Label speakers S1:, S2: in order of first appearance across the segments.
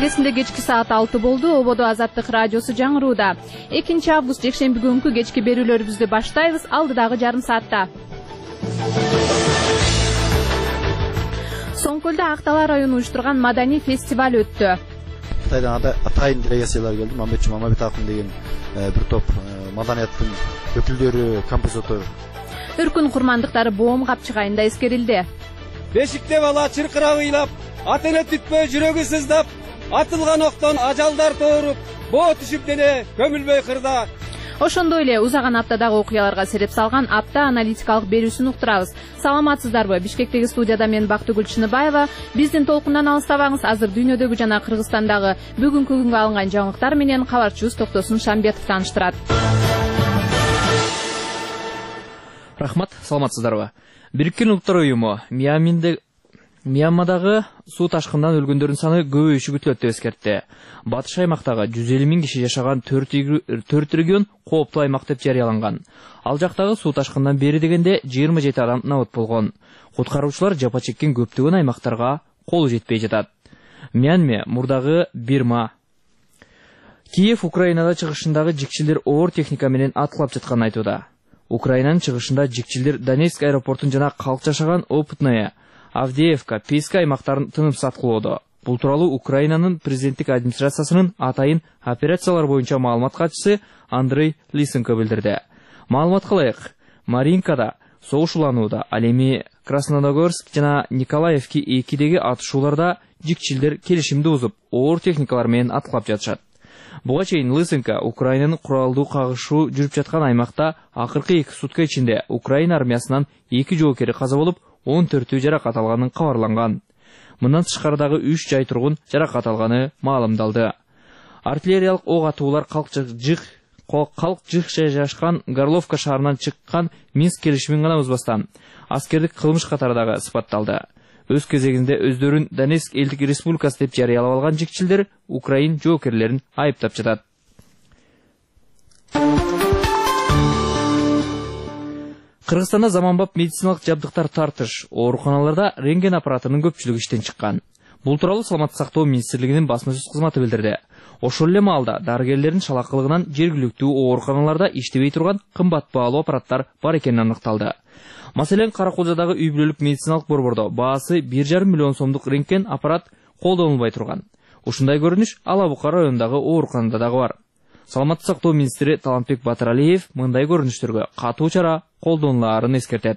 S1: чегесинде кечки саат 6 болду. Ободо Азаттык радиосу жаңырууда. 2 август жекшемби күнкү кечки берүүлөрүбүздү баштайбыз. Алдыдагы жарым саатта. Соңкөлдө Актала району уюштурган маданий фестиваль өттү.
S2: Кытайдан атайын делегациялар келди. Мамбет Жумамабет акын деген бир топ маданияттын өкүлдөрү, композитор.
S1: Үркүн курмандыктары боом капчыгайында эскерилди.
S3: Бешикте бала чыркырап ыйлап, атыны түтпөй жүрөгү сыздап, атылган октон ажалдар тооруп, боо түшүп деле көмүлбөй кырда.
S1: Ошондой эле узаган аптадагы окуяларга сереп салган апта аналитикалык берүүсүн уктурабыз. Саламатсыздарбы? Бишкектеги студияда мен Бактыгүл Чыныбаева. Биздин толкундан алыстабаңыз. Азыр дүйнөдөгү жана Кыргызстандагы бүгүнкү күнгө алынган жаңылыктар менен кабарчыбыз Токтосун Шамбетов тааныштырат.
S4: Рахмат, саламатсыздарбы? Бириккен Улуттар уюму Мьянмадагы суу ташкынынан өлгөндөрдүн саны көбөйүшү күтүлөт деп эскертти. Батыш аймактагы 150 000 киши жашаган 4 регион кооптуу аймак деп жарыяланган. Ал жактагы суу ташкындан бери дегенде 27 адам набыт болгон. Куткаруучулар жапа чеккен көптөгөн аймактарга колу жетпей жатат. Мьянма мурдагы Бирма. Киев Украинада чыгышындагы жикчилер оор техника менен аткылап жатканын айтууда. Украинанын чыгышында жикчилер Донецк аэропортун жана калк жашаган Опытная, Авдеевка, Песка аймактарын тынымсыз аткылоодо. Бул тууралуу Украинанын президенттик администрациясынын атайын операциялар боюнча маалымат катчысы Андрей Лисенко билдирди. Маалыматка ылайык, Маринкада согуш уланууда, ал эми Красногорск жана Николаевки экидеги атышууларда жикчилдер келишимди бузуп, оор техникалар менен аткылап жатышат. Буга чейин Лысенко Украинанын куралдуу кагышуу жүрүп жаткан аймакта акыркы 2 сутка ичинде Украина армиясынан 2 жоокери каза болуп, 14 жаракат алганын кабарланган. Мындан тышкарыдагы 3 жай тургун жаракат алганы маалымдалды. Артиллериялык ок атуулар калк жык жайгашкан Горловка шаарынан чыккан Минск келишимин гана бузбастан аскердик кылмыш катары дагы сыпатталды. Өз кезегинде өздөрүн Донецк элдик республикасы деп жарыялап алган жикчилдер Украин жоокерлерин айыптап жатат. Кыргызстанда заманбап медициналык жабдыктар тартыш, ооруканаларда рентген аппаратынын көпчүлүгү иштен чыккан. Бул тууралуу Саламаттык сактоо министрлигинин басма сөз кызматы билдирди. Ошол эле маалда дарыгерлердин шалакылыгынан жергиликтүү ооруканаларда иштебей турган кымбат баалуу аппараттар бар экени аныкталды. Маселен, Каракулжадагы үй бүлөлүк медициналык борбордо баасы 1,5 миллион сомдук рентген аппарат колдонулбай турган. Ушундай көрүнүш Ала Бука районундагы ооруканада дагы бар. Саламаттык сактоо министри Талантбек Батыралиев мындай көрүнүштөргө катуу чара колдонулаарын эскертет.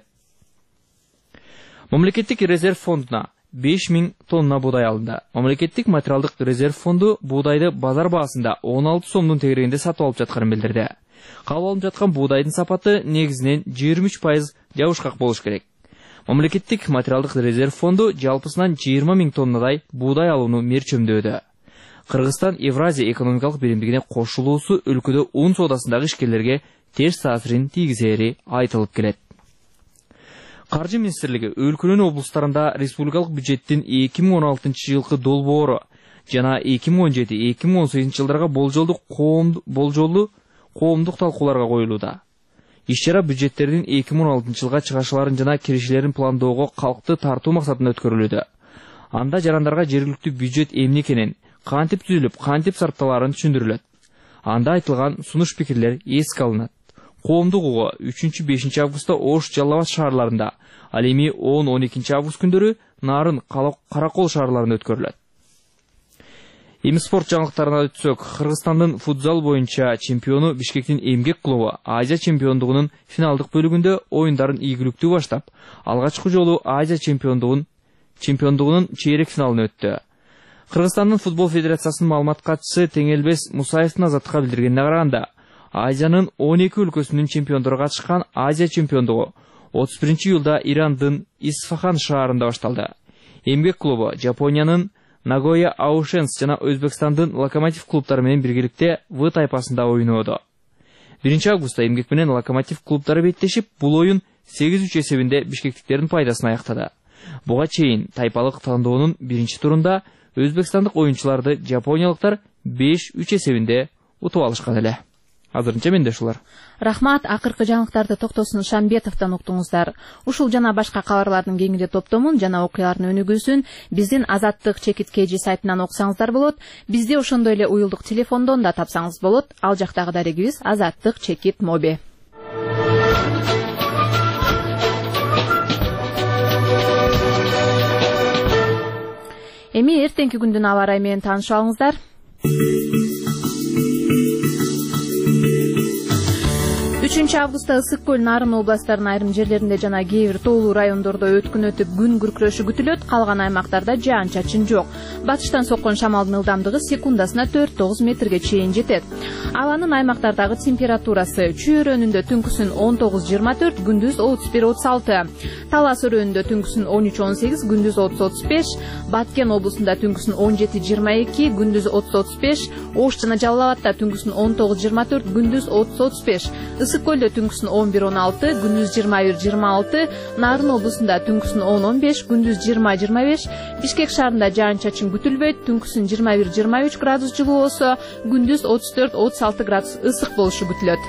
S4: Мамлекеттик резерв фондуна 5000 тонна буудай алынды. Мамлекеттик материалдык резерв фонду буудайды базар баасында 16 сомдун тегерегинде сатып алып жатканын билдирди. Кабыл алынып жаткан буудайдын сапаты негизинен 23% жабышкак болуш керек. Мамлекеттик материалдык резерв фонду жалпысынан 20 000 тоннадай буудай алууну мерчөмдөөдө. Кыргызстан Евразия экономикалык биримдигине кошулуусу өлкөдө ун соодасындагы ишкерлерге терс таасирин тийгизери айтылып келет. Каржы министрлиги өлкөнүн облустарында республикалык бюджеттин 2016 жылкы долбоору жана 2017-2018 жылдарга болжолдук коомдук талкууларга коюлууда. Иш-чара бюджеттердин 2016 жылга чыгашыларын жана киришилерин пландоого калкты тартуу максатында өткөрүлүүдө. Анда жарандарга жергиликтүү бюджет эмне экенин, кантип түзүлүп, кантип сарпталарын түшүндүрүлөт. Анда айтылган сунуш пикирлер эске алынат. Коомдук угуу 3-5 августта Ош, Жалал Абад шаарларында, ал эми 10-12 август күндөрү Нарын, Каракол шаарларында өткөрүлөт. Эми спорт жаңылыктарына өтсөк, Кыргызстандын футзал боюнча чемпиону Бишкектин Эмгек клубу Азия чемпиондугунун финалдык бөлүгүндө оюндарын ийгиликтүү баштап, алгачкы жолу Азия чемпиондугунун чейрек финалына өттү. Кыргызстандын футбол федерациясынын маалымат катчысы Теңелбес Мусаевдин Азаттыкка билдиргенине караганда, Азиянын 12 өлкөсүнүн чемпиондору катышкан Азия чемпиондугу 31 июлда Ирандын Исфахан шаарында башталды. Эмгек клубу Жапониянын Нагоя Аушенс жана Өзбекстандын Локомотив клубтары менен биргеликте В тайпасында ойноодо. 1 августта Эмгек менен Локомотив клубтары беттешип, бул оюн 8-3 эсебинде бишкектиктердин пайдасына аяктады. Буга чейин тайпалык тандоонун 1 турунда өзбекстандык оюнчуларды жапониялыктар 5-3 эсебинде утуп алышкан эле. Азырынча менде ушулар.
S1: Рахмат, акыркы жаңылыктарды Токтосун Шамбетовдон уктуңуздар. Ушул жана башка кабарлардын кеңири топтомун жана окуялардын өнүгүүсүн биздин Азаттык ЧКТ сайтынан окусаңыздар болот. Бизди ошондой эле уюлдук телефондон да тапсаңыз болот. Ал жактагы дарегибиз Азаттык ЧКТ моби. Эми эртеңки күндүн аба ырайы менен таанышып алыңыздар. 3 августта Ысык көл, Нарын областарынын айрым жерлеринде жана кээ бир тоолуу райондордо өткүн өтүп күн күркүрөшү күтүлөт. Калган аймактарда жаан-чачын жок. Батыштан соккон шамалдын ылдамдыгы секундасына 4-9 метрге чейин жетет. Абанын аймактардагы температурасы: Чүй өрөөнүндө түнкүсүн 19-24, күндүз 31-36. Талас өрөөнүндө түнкүсүн 13-18, күндүз 30-35. Баткен облусунда түнкүсүн 17-22, күндүз 30-35. Ош жана Жалал Абадта түнкүсүн 19-24, күндүз 30-35. Ысык көлдө түнкүсүн 11-16, күндүз 21-26. Нарын облусунда түнкүсүн 10-15, күндүз 20-25. Бишкек шаарында жаан-чачын күтүлбөйт, түнкүсүн 21-23 градус жылуу болсо, күндүз 34-36 градус ысык болушу күтүлөт.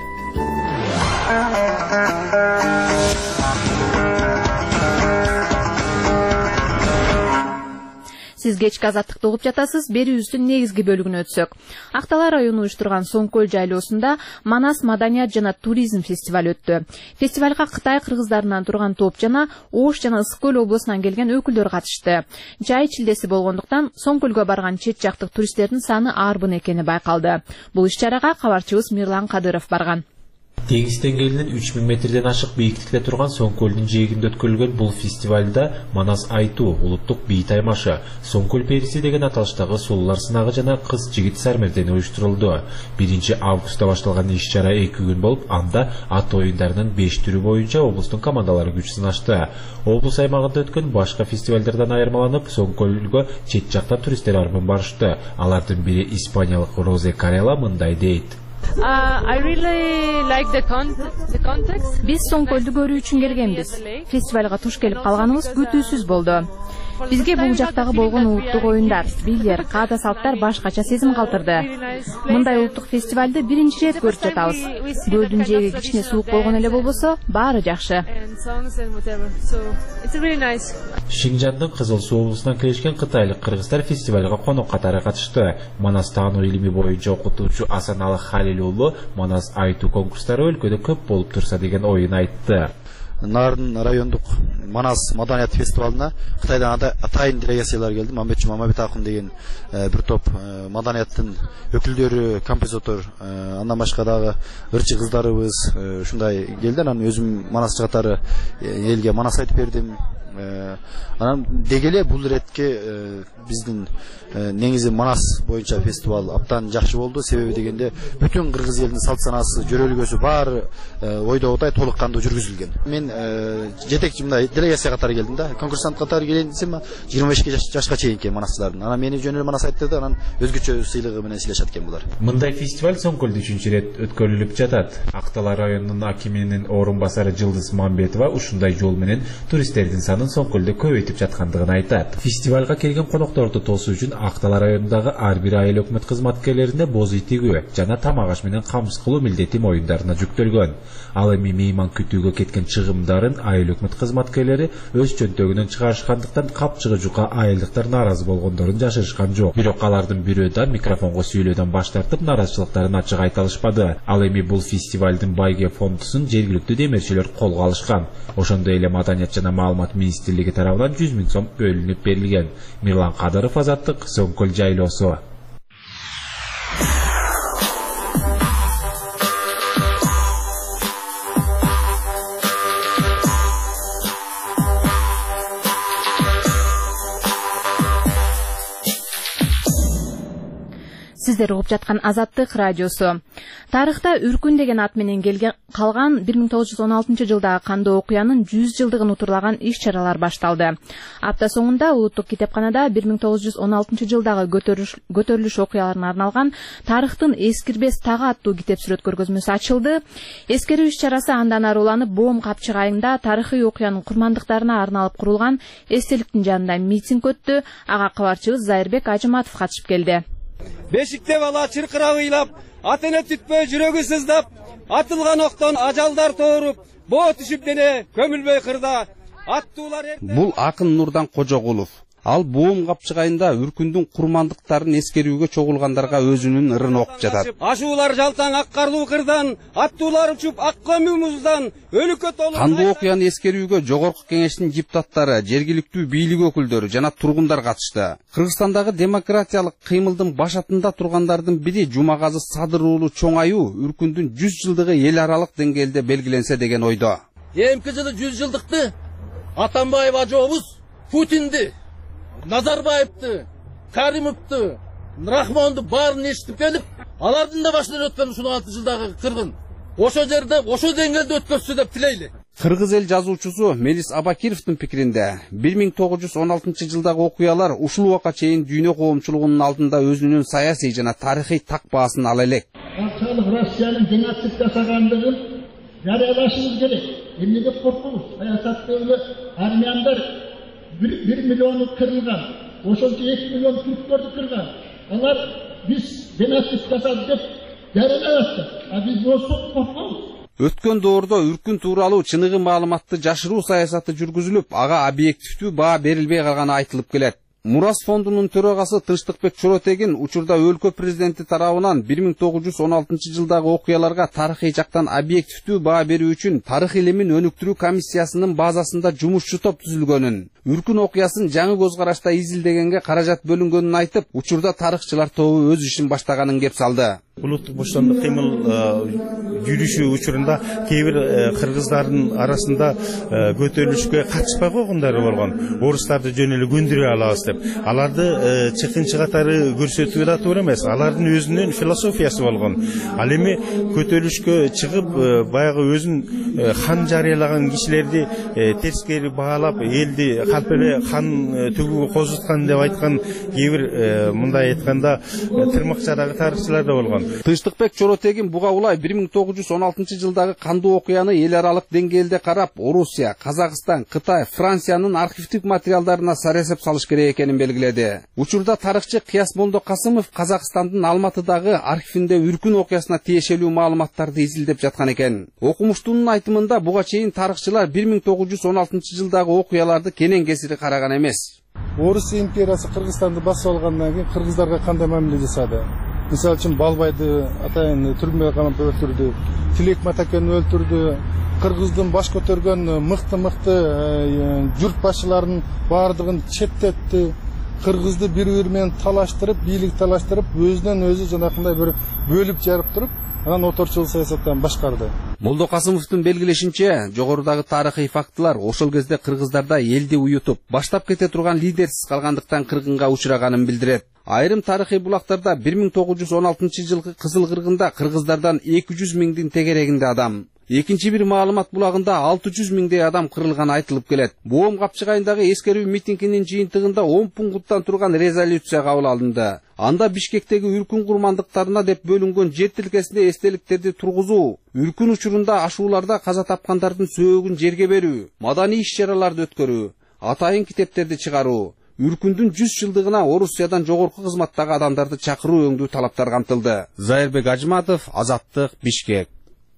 S1: Сиз кечки Азаттыкты угуп жатасыз. Берүүбүздүн негизги бөлүгүнө өтсөк. Актала району уюштурган Соң көл жайлоосунда Манас маданият жана туризм фестиваль өттү. Фестивалга Кытай кыргыздарынан турган топ жана Ош жана Ысык көл облусунан келген өкүлдөр катышты. Жай чилдеси болгондуктан Соң көлгө барган чет жактык туристтердин саны арбын экени байкалды. Бул иш-чарага кабарчыбыз Мирлан Кадыров барган.
S5: Деңиз деңгээлинен 3000 метрден ашык бийиктикте турган Соң көлүнүн жээгинде өткөрүлгөн бул фестивалда Манас айтуу, улуттук бий таймашы, Соң көл периси деген аталыштагы сулуулар сынагы жана кыз-жигит сармердени уюштурулду. 1 августта башталган иш-чара 2 күн болуп, анда ат оюндарынын 5 түрү боюнча облустун командалары күч сынашты. Облус аймагында өткөн башка фестивалдардан айырмаланып, Соң көлгө чет жактан туристтер арбын барышты. Алардын бири испаниялык Розе Карела мындай дейт.
S6: I really like the context.
S1: Биз Соң көлдү көрүү үчүн келгенбиз. Фестивалга туш келип калганыбыз күтүүсүз болду. Бизге бул жактагы болгон улуттук оюндар, бийлер, каада салттар башкача сезим калтырды. Мындай улуттук фестивалды биринчи ирет көрүп жатабыз. Көлдүн жээги кичине суук болгон эле болбосо, баары жакшы.
S5: Шинжандын Кызыл Суу облусунан келишкен кытайлык кыргыздар фестивалга конок катары катышты. Манас таануу илими боюнча окутуучу Асаналы Халил уулу Манас айтуу конкурстары өлкөдө көп болуп турса деген оюн айтты.
S2: Нарын райондук Манас маданият фестивалына Кытайдан атайын делегациялар келди. Мамбетчи Мамабет акын деген бир топ маданияттын өкүлдөрү, композитор, андан башка дагы ырчы кыздарыбыз ушундай келди. Анан өзүм Манас катары элге Манас айтып бердим. Анан дегеле бул иретке биздин негизи Манас боюнча фестиваль абдан жакшы болду. Себеби дегенде бүтүн кыргыз элинин салт санаасы, жөрөлгөсү баары ойдогудай толук кандуу жүргүзүлгөн. Мен жетекчи мындай делегация катары келдим да. Конкурсант катары келейин десем 25 жашка чейинки манасчылардын. Анан мени жөн эле Манас айттырды, анан өзгөчө сыйлыгы менен сыйлашат экен булар.
S5: Мындай фестиваль Соң көлдө 3-чү ирет өткөрүлүп жатат. Актала районунун акиминин орун басары Жылдыз Мамбетова ушундай жол менен туристтердин санын Соң көлдө көбөйтүп жаткандыгын айтат. Фестивалга келген конокторду тосуу үчүн Актала районундагы ар бир айыл өкмөт кызматкерлерине боз ит тигүү жана тамак аш менен камсыз кылуу милдети моюндарына жүктөлгөн. Ал эми мейман күтүүгө кеткен чыгымдарын айыл өкмөт кызматкерлери өз чөнтөгүнөн чыгарышкандыктан капчыгы жука айылдыктар нааразы болгондорун жашырышкан жок. Бирок алардын бирөө да микрофонго сүйлөөдөн баш тартып наразычылыктарын ачык айта алышпады. Ал эми бул фестивалдын байге фондусун жергиликтүү демирчилер колго алышкан. Ошондой эле Маданият жана маалымат министрлиги тарабынан 100 000 сом бөлүнүп берилген. Мирлан Кадыров, Азаттык, Соң көл жайлоосу.
S1: Сиздер угуп жаткан Азаттык радиосу. Тарыхта Үркүн деген ат менен калган 1916 жылдагы кандуу окуянын 100 жылдыгын утурлаган иш-чаралар башталды. Апта соңунда Улуттук китепканада 1916 жылдагы көтөрүлүш окуяларына арналган Тарыхтын эскирбес тагы аттуу китеп-сүрөт көргөзмөсү ачылды. Эскерүү иш-чарасы андан ары уланып, Боом капчык айында тарыхый окуянын курмандыктарына арналып курулган эстеликтин жанында митинг өттү. Ага кабарчыбыз Зайырбек Ажыматов катышып келди.
S3: Бешикте бала чыркырап ыйлап, ата эне түтпөй жүрөгү сыздап, атылган октон ажалдар тооруп, боо түшүп дене көмүлбөй кырда.
S7: Бул акын Нурдан Кожогулов. Ал боом капчыгайында үркүндүн курмандыктарын эскерүүгө чогулгандарга өзүнүн ырын окуп жатат.
S3: Ашуулар жалтаң ак карлуу кырдан, аттуулар учуп ак көмүү муздан, өлүккө толуу.
S7: Кандуу окуяны эскерүүгө жогорку кеңештин депутаттары, жергиликтүү бийлик өкүлдөрү жана тургундар катышты. Кыргызстандагы демократиялык кыймылдын башатында тургандардын бири Жумагазы Садыр уулу чоң аю үркүндүн 100 жылдыгы эл аралык деңгээлде белгиленсе деген ойдо.
S8: Эмки жылы 100 жылдыкты Атамбаев ажообуз Путинди, Назарбаевди, Каримовди, Рахмонду баарын эшитип келип, алардын да башынан өткөн 16 жылдагы кыргын ошо жерде, ошо деңгээлде өткөзсү деп тилейли.
S7: Кыргыз эл жазуучусу Мелис Абакировдун пикиринде 1916 жылдагы окуялар ушул убакка чейин дүйнө коомчулугунун алдында өзүнүн саясий жана тарыхый так баасын ала элек.
S9: Канчалык Россиянын геноцид жасагандыгын жарыялашыбыз керек. Эмнеге коркобуз? Саясаттагы армяндар 1 миллиону кырылган, ошончо 2 миллион түрктөрдү кырган. Алар биз геноцид жасады деп жарыялашты. Биз болсок коркобуз.
S7: Өткөн доордо үркүн тууралуу чыныгы маалыматты жашыруу саясаты жүргүзүлүп, ага объективдүү баа берилбей калганы айтылып келет. Мурас фондунун төрагасы Тынчтыкбек Чоротегин учурда өлкө президенти тарабынан 1916 жылдагы окуяларга тарыхый жактан объективдүү баа берүү үчүн тарых илимин өнүктүрүү комиссиясынын базасында жумушчу топ түзүлгөнүн, үркүн окуясын жаңы көз карашта изилдегенге каражат бөлүнгөнүн айтып, учурда тарыхчылар тобу өз ишин баштаганын кеп салды.
S10: Улуттук боштондук кыймыл жүрүшү учурунда кээ бир кыргыздардын арасында көтөрүлүшкө катышпай койгондору болгон. Орустарды жөн эле көндүрө алабыз деп. Аларды чыкынчы катары көрсөтүү да туура эмес. Алардын өзүнүн философиясы болгон. Ал эми көтөрүлүшкө чыгып баягы өзүн хан жарыялаган кишилерди терскери баалап, элди калп эле хан төгүүгө козуткан деп айткан кээ бир мындай айтканда тырмакчадагы тарыхчылар да болгон.
S7: Тынчтыкбек Чоротегин буга улай 1916 жылдагы кандуу окуяны эл аралык деңгээлде карап, Орусия, Казакстан, Кытай, Франциянын архивдик материалдарына саресеп салыш керек экенин белгиледи. Учурда тарыхчы Кыяс Молдо Касымов Казакстандын Алматыдагы архивинде үркүн окуясына тиешелүү маалыматтарды изилдеп жаткан экен. Окумуштунун айтымында буга чейин тарыхчылар 1916 жылдагы окуяларды кенен кесири караган эмес.
S11: Орус империясы Кыргызстанды басып алгандан кийин кыргыздарга кандай мамиле жасады? Мисалы үчүн Балбайды атайын түрмөгө камап өлтүрдү, Тилек Матакенди өлтүрдү, кыргыздын баш көтөргөн мыкты журт башчыларынын баардыгын четтетти, кыргызды бири-бири менен талаштырып, бийлик талаштырып, өзүнөн өзү жанакындай бир бөлүп жарып туруп, анан оторчул саясаттан башкарды.
S7: Молдо Касымовдун белгилешинче, жогорудагы тарыхый фактылар ошол кезде кыргыздарда элди уютуп, баштап кете турган лидерсиз калгандыктан кыргынга учураганын билдирет. Айрым тарыхый булактарда 1916 жылкы Кызыл кыргында кыргыздардан 200 миңдин тегерегинде адам, экинчи бир маалымат булагында 600 миңдей адам кырылганы айтылып келет. Боом капчыгайындагы эскерүү митингинин жыйынтыгында 10 пункттан турган резолюция кабыл алынды. Анда Бишкектеги үркүн курмандыктарына деп бөлүнгөн жер тилкесинде эстеликтерди тургузуу, үркүн учурунда ашууларда каза тапкандардын сөөгүн жерге берүү, маданий иш-чараларды өткөрүү, атайын китептерди чыгаруу, үркүндүн 100 жылдыгына Орусиядан жогорку кызматтагы адамдарды чакыруу өңдүү талаптар камтылды. Зайырбек Ажматов, Азаттык, Бишкек.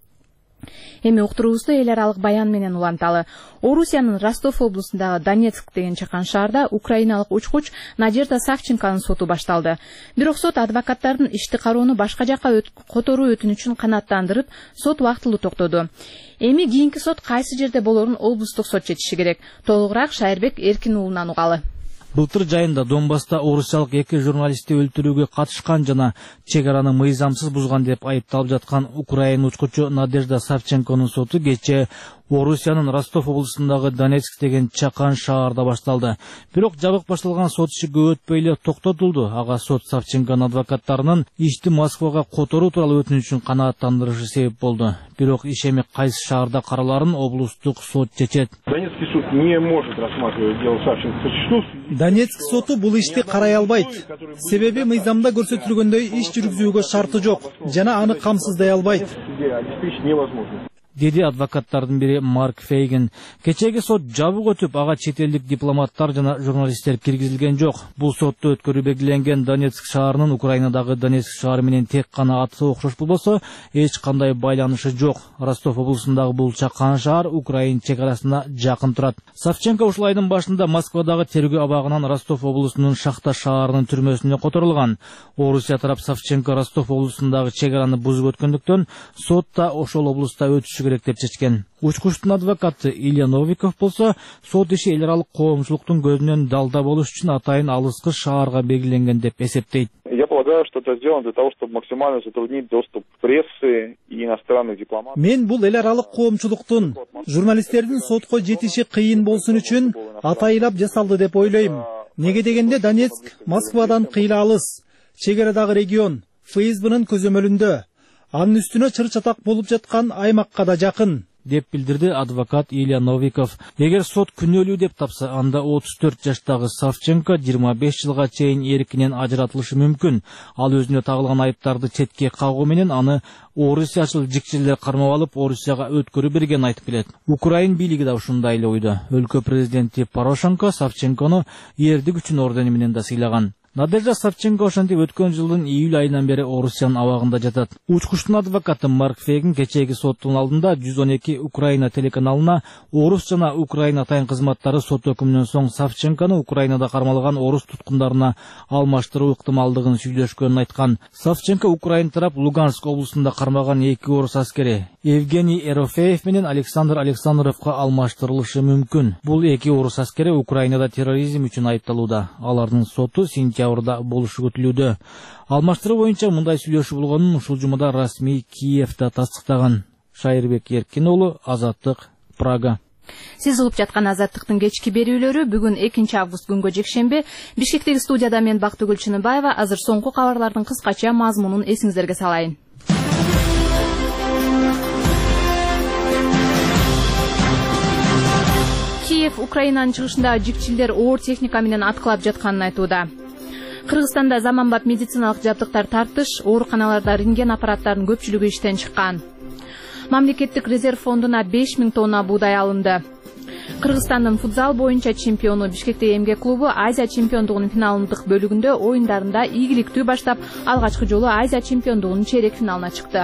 S1: Эми уктуруубузду эл аралык баян менен уланталы. Орусиянын Ростов облусундагы Донецк деген чакан шаарда украиналык учкуч Надежда Савченконун соту башталды. Бирок сот адвокаттардын ишти кароону башка жакка которуу өтүнүчүн канааттандырып, сот убактылуу токтоду. Эми кийинки сот кайсы жерде болорун облустук сот чечиши керек. Толугураак Шайырбек Эркин уулунан угалы.
S12: Былтыр жайында Донбасста орусиялык 2 журналистти өлтүрүүгө катышкан жана чек араны мыйзамсыз бузган деп айыпталып жаткан украин учкучу Надежда Савченконун соту кечээ Орусиянын Ростов облусундагы Донецк деген чакан шаарда башталды. Бирок жабык башталган сот иши көп өтпөй эле токтотулду. Ага сот Савченконун адвокаттарынын ишти Москвага которуу тууралуу өтүнүчүн канааттандырышы себеп болду. Бирок иш эми кайсы шаарда караларын облустук сот чечет.
S13: Донецкий суд не может рассматривать дело Савченко.
S14: Донецк соту бул ишти карай албайт. Себеби мыйзамда көрсөтүлгөндөй иш жүргүзүүгө шарты жок жана аны камсыздай албайт.
S12: деди адвокаттардын бири Марк Фейген. Кечеги сот жабык өтүп, ага чет элдик дипломаттар жана журналисттер киргизилген жок. Бул сотто өткөрүү белгиленген Донецк шаарынын Украинадагы Донецк шаары менен тек гана аты окшош болбосо, эч кандай байланышы жок. Ростов облусундагы бул чакан шаар Украин чек арасына жакын турат. Савченко ушул айдын башында Москвадагы тергөө абагынан Ростов облусунун Шахта шаарынын түрмөсүнө которулган. Орусия тарап Савченко Ростов облусундагы чек араны бузуп өткөндүктөн сотта ошол облуста өтүшү керек деп чечкен. Учкучтун адвокаты Илья Новиков болсо, сот иши эл аралык коомчулуктун көзүнөн далда болуш үчүн атайын алыскы шаарга белгиленген деп эсептейт.
S13: Я полагаю, что это сделано для того, чтобы максимально затруднить доступ прессы и иностранных дипломатов.
S14: Мен бул эл аралык коомчулуктун, журналисттердин сотко жетиши кыйын болсун үчүн атайылап жасалды деп ойлойм. Неге дегенде Донецк Москвадан кыйла алыс, чек арадагы регион ФСБнын көзөмөлүндө, анын үстүнө чыр-чатак болуп жаткан аймакка да жакын, деп билдирди адвокат Илья Новиков. Эгер сот күнөөлүү деп тапса, анда 34 жаштагы Савченко 25 жылга чейин эркинен ажыратылышы мүмкүн. Ал өзүнө тагылган айыптарды четке кагуу менен аны орусиячыл жикчилер кармап алып, Орусияга өткөрүп берген айтып келет. Украин бийлиги да ушундай эле ойдо. Өлкө президенти Порошенко Савченкону эрдик үчүн ордени менен да сыйлаган. Надежда Савченко ошентип өткөн жылдын июль айынан бери Орусиянын абагында жатат. Учкучтун адвокаты Марк Фейген кечеги соттун алдында 112 Украина телеканалына орус жана Украина атайын кызматтары сот өкүмүнөн соң Савченкону Украинада кармалган орус туткундарына алмаштыруу ыктымалдыгын сүйлөшкөнүн айткан. Савченко Украин тарап Луганск облусунда кармаган 2 орус аскери Евгений Ерофеев менен Александр Александровго алмаштырылышы мүмкүн. Бул 2 орус аскери Украинада терроризм үчүн айыпталууда. Алардын соту сентябрда болушу күтүлүүдө. Алмаштыруу боюнча мындай сүйлөшүү болгонун ушул жумада расмий Киевде тастыктаган. Шайырбек Эркин уулу, Азаттык, Прага.
S1: Сиз угуп жаткан Азаттыктын кечки берүүлөрү бүгүн 2 август күнгө жекшемби Бишкектеги студияда мен Бактыгүл Чыныбаева. Азыр соңку кабарлардын кыскача мазмунун эсиңиздерге салайын. Киев Украинанын чыгышында жикчилдер оор техника менен аткылап жатканын айтууда. Кыргызстанда заманбап медициналык жабдыктар тартыш, ооруканаларда рентген аппараттарынын көпчүлүгү иштен чыккан. Мамлекеттик резерв фондуна 5000 тонна буудай алынды. Кыргызстандын футзал боюнча чемпиону Бишкектеги эмгек клубу Азия чемпиондугунун финалдык бөлүгүндө оюндарында ийгиликтүү баштап, алгачкы жолу Азия чемпиондугунун чейрек финалына чыкты.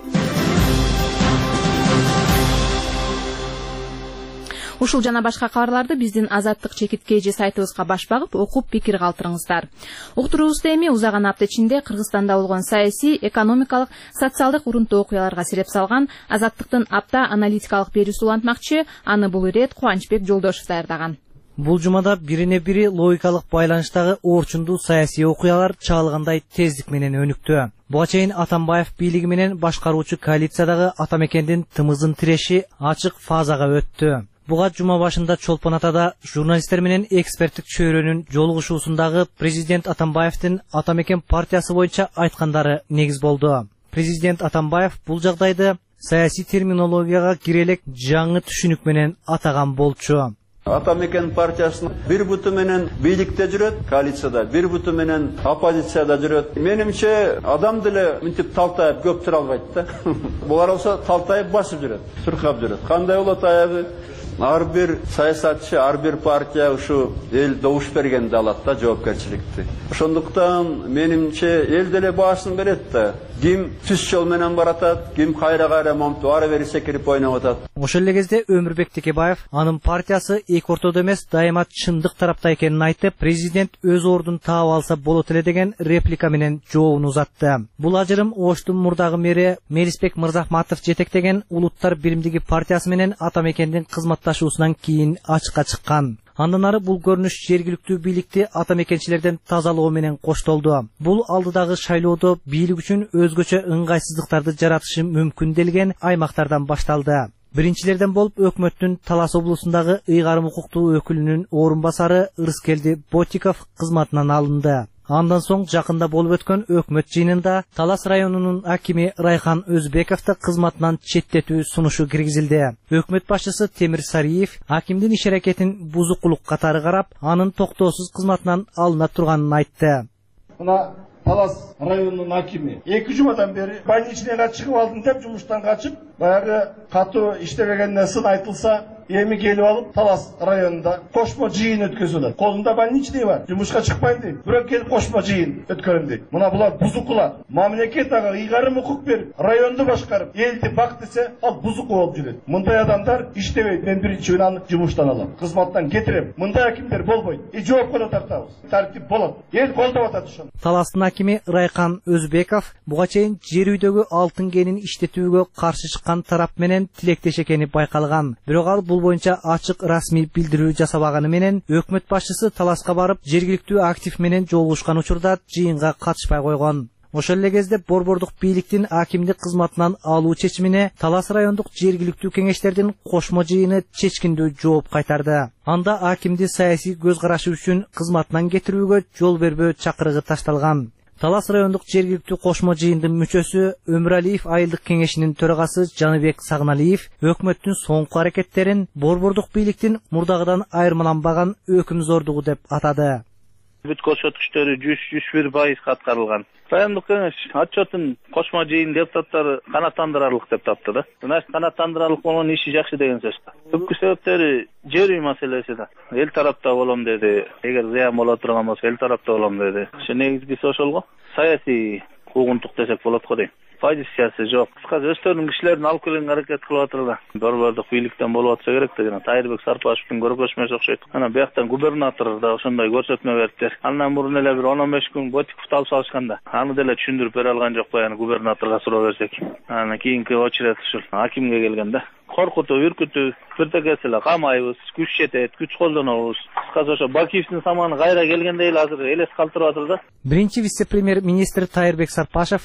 S1: Ушул жана башка кабарларды биздин Азаттык чекиткейжи сайтыбызга баш багып, окуп пикир калтырыңыздар. Уктуруубузда эми узаган апта ичинде Кыргызстанда болгон саясий, экономикалык, социалдык урунтуу окуяларга сереп салган Азаттыктын апта аналитикалык берүүсү улантмакчы, аны бул ирет Кубанычбек Жолдошев даярдаган.
S14: Бул жумада бирине бири логикалык байланыштагы орчундуу саясий окуялар чагылгандай тездик менен өнүктү. Буга чейин Атамбаев бийлиги менен башкаруучу коалициядагы Атамекендин тымызын тиреши ачык фазага өттү. Буга жума башында Чолпон Атада журналисттер менен эксперттик чөйрөнүн жолугушуусундагы президент Атамбаевдин Атамекен партиясы боюнча айткандары негиз болду. Президент Атамбаев бул жагдайды саясий терминологияга кире элек жаңы түшүнүк менен атаган болчу.
S15: Атамекен партиясының bir буту менен бийликте жүрөт, коалицияда, bir буту менен оппозицияда жүрөт. Менимче адам деле мынтип талтайып көп тура албайт да. Булар болсо талтайып басып жүрөт, суркап жүрөт. Кандай болот аягы? Ар бир саясатчы, ар бир партия ушу эл добуш бергенде алат да жоопкерчиликти. Ошондуктан менимче эл деле баасын берет да. Ким түз жол менен баратат, ким кайра момту ары бери секирип ойноп атат.
S14: Ошол эле кезде Өмүрбек Текебаев анын партиясы эки ортодо эмес, дайыма чындык тарапта экенин айтып, президент өз ордун таап алса болот эле деген реплика менен жообун узатты. Бул ажырым Оштун мурдагы мэри Мелисбек Мырзахматов жетектеген Улуттар биримдиги партиясы менен Атамекендин кызматташуусунан кийин ачыкка чыккан. Андан ары бул көрүнүш жергиликтүү бийликти атамекенчилерден тазалоо менен коштолду. Бул алдыдагы шайлоодо бийлик үчүн өзгөчө ыңгайсыздыктарды жаратышы мүмкүн делген аймактардан башталды. Биринчилерден болуп өкмөттүн Талас облусундагы ыйгарым укуктуу өкүлүнүн орун басары Ырыскелди Ботиков кызматынан алынды. Андан соң жакында болуп өткөн өкмөт жыйынында Талас районунун акими Райхан Өзбековду кызматынан четтетүү сунушу киргизилди. Өкмөт башчысы Темир Сариев акимдин иш аракетин бузукулук катары карап, анын токтоосуз кызматынан алына турганын айтты.
S16: Мына Талас районунун акими 2 жумадан бери больничныйга чыгып алдым деп жумуштан качып, баягы катуу иштебегенден сын айтылса, эми келип алып Талас районунда кошмо жыйын өткөзүлөт. Колунда больничный бар, жумушка чыкпайм дейт. Бирок келип кошмо жыйын өткөрөм дейт. Мына булар бузукулар. Мамлекет ага ыйгарым укук берип, районду башкарып, элди бак десе, ал бузуку болуп жүрөт. Мындай адамдар иштебейт. Мен биринчи аны жумуштан алам. Кызматтан кетирем. Мындай акимдер болбойт. Жоопкона тартабыз. Тартип болот. Эл колдоп атат ошону.
S14: Таластын акими Райкан Өзбеков буга чейин жер үйдөгү алтын кенин иштетүүгө каршы чыккан тарап менен тилектеш экени байкалган. Бирок ал бул боюнча ачык расмий билдирүү жасабаганы менен өкмөт башчысы Таласка барып, жергиликтүү актив менен жолугушкан учурда жыйынга катышпай койгон. Ошол эле кезде борбордук бийликтин акимдик кызматынан алуу чечимине Талас райондук жергиликтүү кеңештердин кошмо жыйыны чечкиндүү жооп кайтарды. Анда акимди саясий көз карашы үчүн кызматынан кетирүүгө жол бербөө чакырыгы ташталган. Талас райондук жергиликтүү кошмо жыйындын мүчөсү Өмүралиев айылдык кеңешинин төрагасы Жаныбек Сагналиев өкмөттүн соңку аракеттерин борбордук бийликтин мурдагыдан айырмаланбаган өкүм зордугу деп атады.
S17: Бүт көрсөткүчтөрү 100-101% аткарылган. Райондук кеңеш отчетун кошмо жыйын депутаттары канааттандырарлык деп тапты да. Значит, канааттандырарлык болгон иши жакшы деген сөз. Түпкү себептери жер үй маселеси да. Эл тарапта болом деди. Эгер зыян боло турган болсо эл тарапта болом деди. Ошо негизгиси ошол го. Саясий куугунтук десек болот го дейм. Позициясы жок. Кыскасы өздөрүнүн кишилерин алып келгенге аракет кылып атыр да. Борбордук бийликтен болуп атса керек деген. Тайырбек Сарпашевдин көргөзмөсү окшойт. Анан бияктан губернатор да ошондой көрсөтмө бериптир. Андан мурун эле бир 10-15 күн Ботиковду алып салышканда, аны деле түшүндүрүп бере алган жок баягы губернаторго суроо берсек. Анан кийинки очередь ушул акимге келген да. Коркутуп, үркүтүп, бирдекеси эле камайбыз, күч жетет, күч колдонобуз. Кыскасы ошо Бакиевдин саманы кайра келгендей эле азыр элес калтырып атыр да.
S14: Биринчи вице-премьер-министр Тайырбек Сарпашев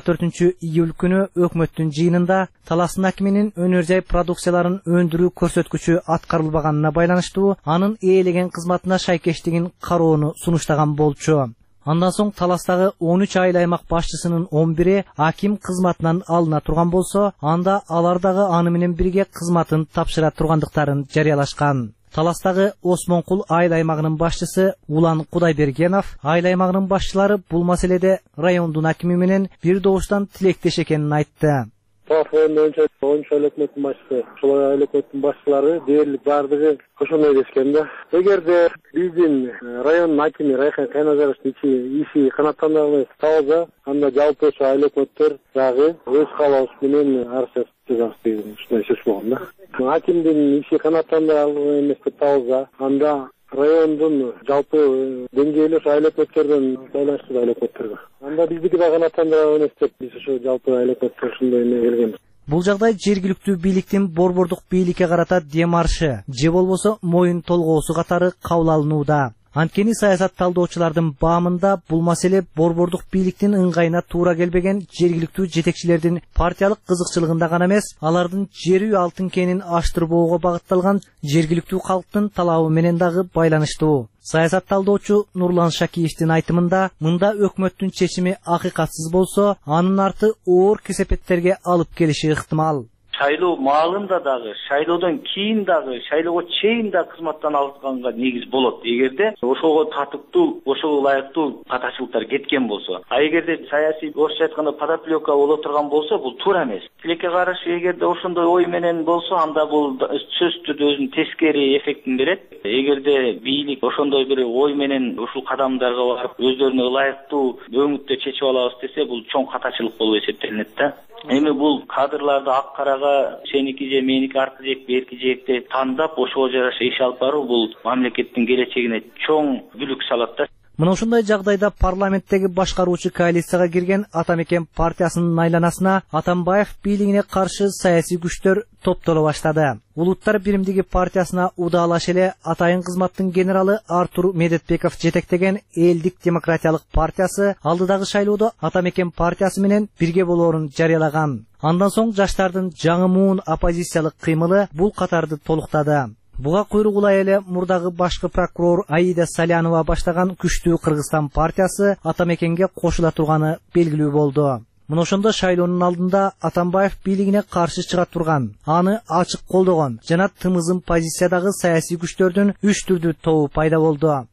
S14: 24-июль күнү өкмөттүн жыйынында Таластын акиминин өнөр жай продукцияларын өндүрүү көрсөткүчү аткарылбаганына байланыштуу анын ээлеген кызматына шайкештигин кароону сунуштаган болчу. Андан соң Таластагы 13 айыл аймак башчысынын 11-и аким кызматынан алына турган болсо, анда алар дагы аны менен бирге кызматын тапшыра тургандыктарын жарыялашкан. Таластагы Осмонкул айыл аймагынын башчысы Улан Кудайбергенов айыл аймагынын башчылары бул маселеде райондун акими менен бир добуштан тилектеш экенин айтты.
S18: Боюнча 10 айыл өкмөттүн башчысы, ошол айыл өкмөттүн башчылары дээрлик бардыгы ошондой дешкен да. Эгерде биздин райондун акими Райхан Кайназаровдун иши канааттандырылбай калса, анда жалпы ошо айыл өкмөттөр дагы өз каалоосу менен арыз жазабыз деген ушундай сөз болгон да. Акимдин иши канааттандырылбай эмес деп табылса, анда райондун жалпы деңгээли ошо айыл өкмөттөрдөн байланыштуу айыл өкмөттөргө. Анда биздики да канааттандырылбай эмес деп биз ошо жалпы айыл өкмөттөр ушундай эме келгенбиз.
S14: Бул жагдай жергиликтүү бийликтин борбордук бийликке карата демаршы же болбосо моюн толгоосу катары кабыл алынууда. Анткени саясат талдоочулардын баамында бул маселе борбордук бийликтин ыңгайына туура келбеген жергиликтүү жетекчилердин партиялык кызыкчылыгында гана эмес, алардын жер үй алтын кенин аштырбоого багытталган жергиликтүү калктын талабы менен дагы байланыштуу. Саясат талдоочу Нурлан Шакиевдин айтымында, мында өкмөттүн чечими акыйкатсыз болсо, анын арты оор кесепеттерге алып келиши ыктымал.
S19: Шайлоо маалында дагы, шайлоодон кийин дагы, шайлоого чейин да кызматтан алынганга негиз болот. Эгерде ошого татыктуу, ошого ылайыктуу катачылыктар кеткен болсо, а эгерде саясий орусча айтканда подоплека боло турган болсо, бул туура эмес. Тилекке каршы эгерде ошондой ой менен болсо, анда бул сөзсүз түрдө өзүнүн тескери эффектин берет. Эгерде бийлик ошондой бир ой менен ушул кадамдарга барып, өздөрүнө ылайыктуу өңүттө чечип алабыз десе, бул чоң катачылык болуп эсептелинет да. Эми бул кадрларды ак карага сеники же меники аркы жек берки жекте тандап ошого жараша иш алып баруу бул мамлекеттин келечегине чоң бүлүк салат да.
S14: Мына ушундай жагдайда парламенттеги башкаруучу коалицияга кирген Атамекен партиясынын айланасына Атамбаев бийлигине каршы саясий күчтөр топтоло баштады. Улуттар биримдиги партиясына удаалаш эле атайын кызматтын генералы Артур Медетбеков жетектеген Элдик демократиялык партиясы алдыдагы шайлоодо Атамекен партиясы менен бирге болоорун жарыялаган. Андан соң жаштардын жаңы муун оппозициялык кыймылы бул катарды толуктады. Буга куйругулай эле мурдагы башкы прокурор Аида Салянова баштаган күчтүү Кыргызстан партиясы Атамекенге кошула турганы белгилүү болду. Мына ошондо шайлоонун алдында Атамбаев бийлигине каршы чыга турган, аны ачык колдогон жана тымызым позициядагы саясий күчтөрдүн 3 түрдүү тобу пайда болду.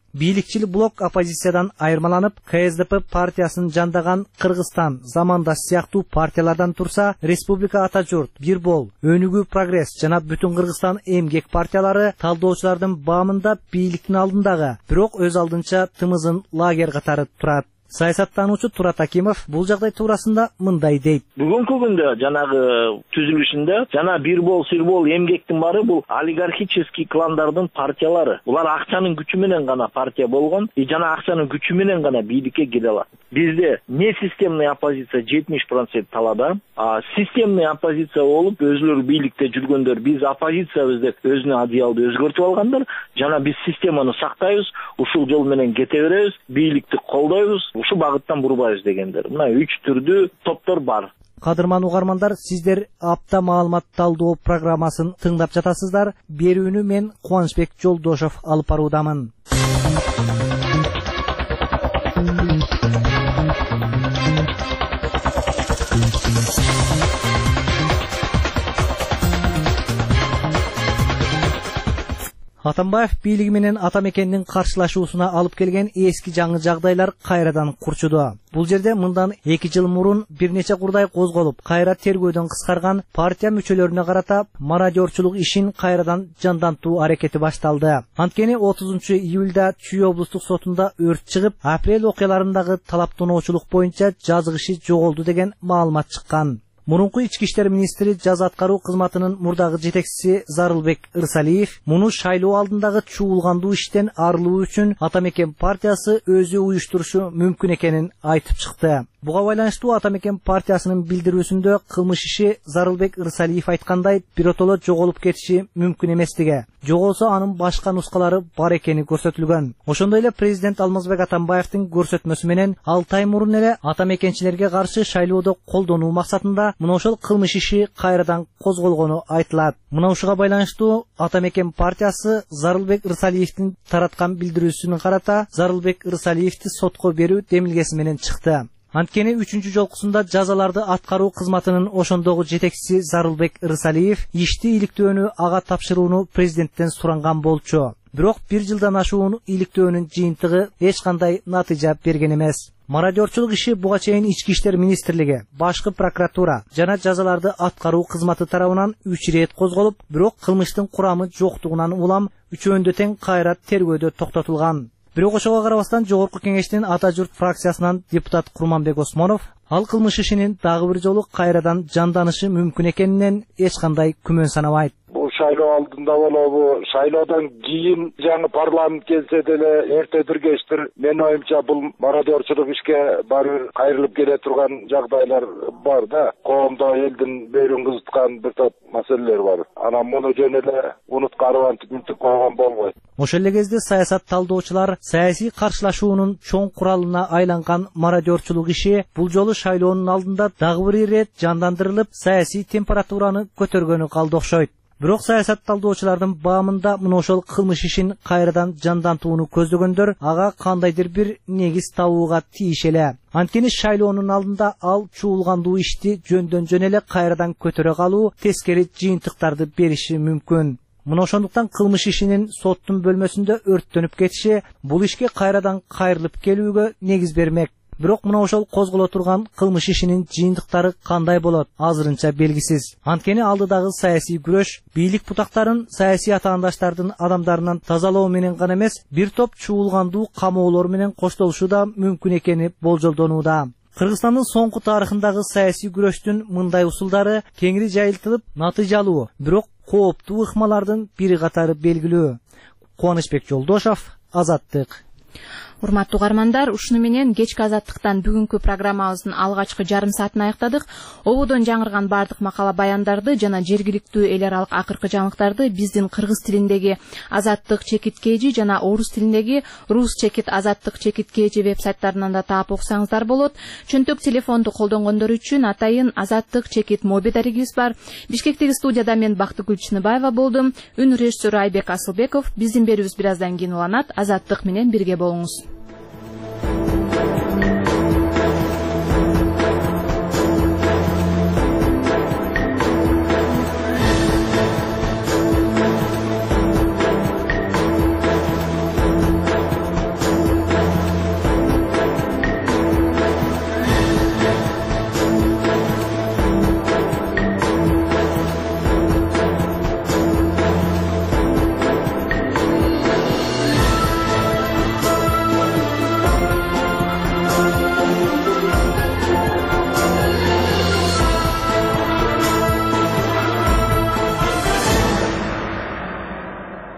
S14: Бийликчил блок оппозициядан айырмаланып, КСДП партиясын жандаган Кыргызстан, Замандаш сыяктуу партиялардан турса, Республика Ата журт, Бирбол, Өнүгүү Прогресс жана Бүтүн Кыргызстан эмгек партиялары талдоочулардын баамында бийликтин алдындагы, бирок өз алдынча тымызын лагерь катары турат. Саясаттануучу Турат Акимов бул жагдай туурасында мындай дейт.
S20: Бүгүнкү күндө жанагы түзүлүшүндө жана Бирбол, Сирбол, эмгектин баары бул олигархический кландардын партиялары. Булар акчанын күчү менен гана партия болгон, жана акчанын күчү менен гана бийликке кире алат. Бизде не системный оппозиция 70% талаада, а системный оппозиция болуп өзүлөрү бийликте жүргөндөр, биз оппозициябыз деп өзүнө адыялды өзгөртүп алгандар, жана биз системаны сактайбыз, ушул жол менен кете беребиз, бийликти колдойбуз, ушу багыттан бурбайбыз дегендер. Мына 3 түрдүү топтор бар.
S14: Кадырман угармандар, сиздер апта маалымат талдоо программасын тыңдап жатасыздар. Берүүнү мен Кубанычбек Жолдошов алып баруудамын. Атамбаев бийлиги менен ата мекендин каршылашуусуна алып келген эски жаңы жагдайлар кайрадан курчуду. Бул жерде мындан 2 жыл мурун бир нече курдай козголуп, кайра тергөөдөн кыскарган партия мүчөлөрүнө карата мародерчулук ишин кайрадан жандантуу аракети башталды. Анткени 30 июлда Чүй облустук сотунда өрт чыгып, апрель окуяларындагы талаптоочулук боюнча жазык иши жоголду деген маалымат чыккан. Мурунку ички иштер министри жаза аткаруу кызматынын мурдагы жетекчиси Зарылбек Ырсалиев муну шайлоо алдындагы чуулгандуу иштен арылуу үчүн Ата мекен партиясы өзү уюштурушу мүмкүн экенин айтып чыкты. Буга байланыштуу Ата мекен партиясынын билдирүүсүндө кылмыш иши Зарылбек Ырсалиев айткандай биротоло жоголуп кетиши мүмкүн эместиги, жоголсо анын башка нускалары бар экени көрсөтүлгөн. Ошондой эле президент Алмазбек Атамбаевдин көрсөтмөсү менен 6 ай мурун эле ата мекенчилерге каршы шайлоодо колдонуу максатында мына ошол кылмыш иши кайрадан козголгону айтылат. Мына ушуга байланыштуу Ата мекен партиясы Зарылбек Ырсалиевдин тараткан билдирүүсүнө карата Зарылбек Ырсалиевди сотко берүү демилгеси менен чыкты. Анткени 3-чү жолкусунда жазаларды аткаруу кызматынын ошондогу жетекчиси Зарылбек Ырсалиев ишти иликтөөнү ага тапшырууну президенттен суранган болчу. Бирок 1 жылдан ашуун иликтөөнүн жыйынтыгы эч кандай натыйжа берген эмес. Мародерчулук иши буга чейин Ички иштер министрлиги, башкы прокуратура жана жазаларды аткаруу кызматы тарабынан 3 рет козголуп, бирок кылмыштын курамы жоктугунан улам үчөөндө тең кайра тергөөдө токтотулган. Бирок ошого карабастан Жогорку кеңештин Ата журт фракциясынан депутат Курманбек Осмонов ал кылмыш ишинин дагы бир жолу кайрадан жанданышы мүмкүн экенинен эч кандай күмөн санабайт.
S21: Бул шайлоо алдында болобу, шайлоодон кийин жаңы парламент келсе деле эртедир кечтир менин оюмча бул мародерчулук ишке баары кайрылып келе турган жагдайлар бар да. Коомдо элдин берүүн кызыткан бир топ маселелер бар. Анан муну жөн эле унуткарып антип койгон болбойт.
S14: Ошол эле кезде саясат талдоочулар саясий каршылашуунун чоң куралына айланган мародерчулук иши бул жолу шайлоонун алдында дагы бир ирет жандандырылып, саясий температураны көтөргөнү калды окшойт. Бирок саясат талдоочулардын баамында мына ошол кылмыш ишин кайрадан жандантууну көздөгөндөр ага кандайдыр бир негиз табууга тийиш эле. Анткени шайлоонун алдында ал чуулгандуу ишти жөндөн жөн эле кайрадан көтөрө калуу тескери жыйынтыктарды бериши мүмкүн. Мына ошондуктан кылмыш ишинин соттун бөлмөсүндө өрттөнүп кетиши бул ишке кайрадан кайрылып келүүгө негиз бермек. Бирок мына ошол козголо турган кылмыш ишинин жыйынтыктары кандай болот азырынча белгисиз. Анткени алдыдагы саясий күрөш бийлик бутактарын саясий атаандаштардын адамдарынан тазалоо менен гана эмес, бир топ чуулгандуу камоолор менен коштолушу да мүмкүн экени болжолдонууда. Кыргызстандын соңку тарыхындагы саясий күрөштүн мындай усулдары кеңири жайылтылып, натыйжалуу, бирок кооптуу ыкмалардын бири катары белгилүү. Кубанычбек Жолдошов, Азаттык.
S1: Урматтуу угармандар, ушуну менен кечки Азаттыктан бүгүнкү программабыздын алгачкы жарым саатын аяктадык. Ободон жаңырган бардык макала баяндарды жана жергиликтүү эл аралык акыркы жаңылыктарды биздин кыргыз тилиндеги Азаттык чекит.kg жана орус тилиндеги Рус чекит Азаттык чекит.kg вебсайттарынан да таап окусаңыздар болот. Чөнтөк телефонду колдонгондор үчүн атайын Азаттык чекит моби дарегибиз бар. Бишкектеги студияда мен Бактыгүл Чыныбаева болдум. Үн режиссеру Айбек Асылбеков. Биздин берүүбүз бир аздан кийин уланат. Азаттык менен бирге болуңуз.